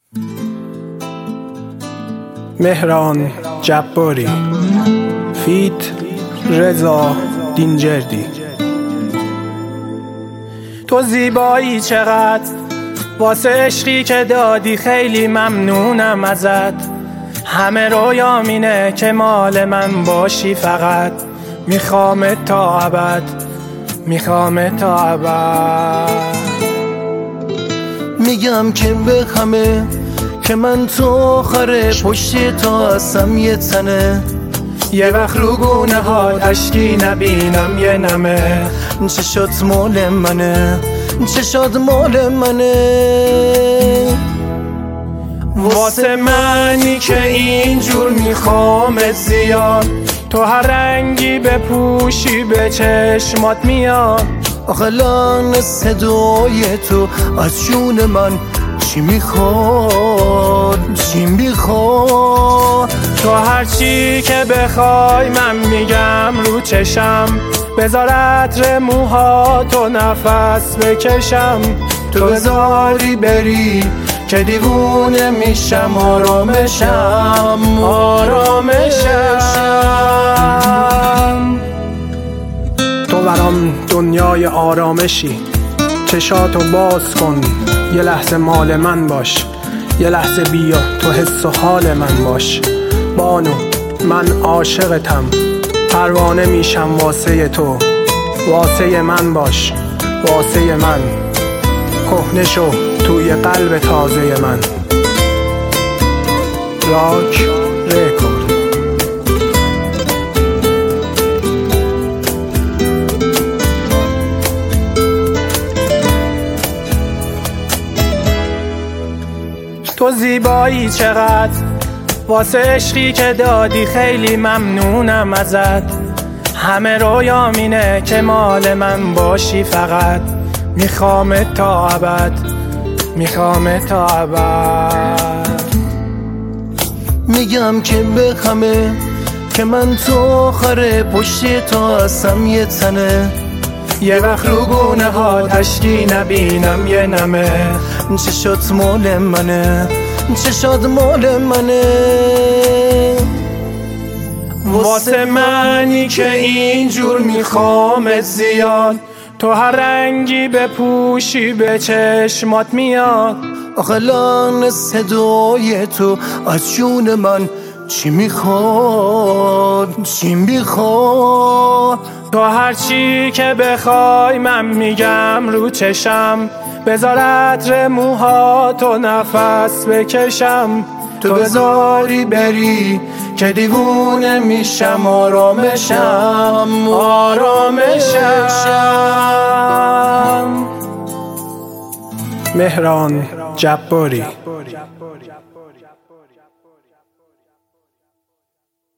مهران جباری فیت رضا دینجردی. تو زیبایی چقدر واسه عشقی که دادی، خیلی ممنونم ازت. همه رویام اینه که مال من باشی، فقط میخوام تا ابد، میخوام تا ابد. میگم که به همه که من تو آخره پشت تا هستم یه تنه. یه وقت رو گونه ها اشکی نبینم یه نمه. چشات مال منه، چشات مال منه. واسه منی که اینجور میخوامت زیاد، تو هر رنگی بپوشی به چشمات میاد. آخه لحن صدای تو از جون من چی میخواد، چی میخواد. تو هر چی که بخوای من میگم رو چشم، بذار عطر موهاتو نفس بکشم. تو بذاری بری که دیوونه میشم، آرامشم، آرامشم. تو برام دنیای آرامشی، چشاتو باز کن یه لحظه مال من باش. یه لحظه بیا تو حس و حال من باش. بانو من عاشقتم، پروانه میشم واسه تو. واسه من باش، واسه من. کهنه شو توی قلب تازه من. راک رکورد. تو زیبایی چقدر واسه عشقی که دادی، خیلی ممنونم ازت. همه رویام اینه که مال من باشی، فقط میخوام تا ابد، میخوام تا ابد. میگم که به همه که من تو آخره پشت تا هستم یه تنه. یه وقت رو گونه ها اشکی نبینم یه نمه. چشات مال منه، چشات مال منه. واسه منی که اینجور میخوامت زیاد، تو هر رنگی بپوشی به چشمات میاد. آخه لحن صدای تو از جون من چی میخواد، چی میخواد. تو هر چی که بخوای من میگم رو چشم، بذار عطر موهاتو نفس بکشم. تو بذاری بری که دیوونه میشم، آرامشم، آرامشم. مهران جباری.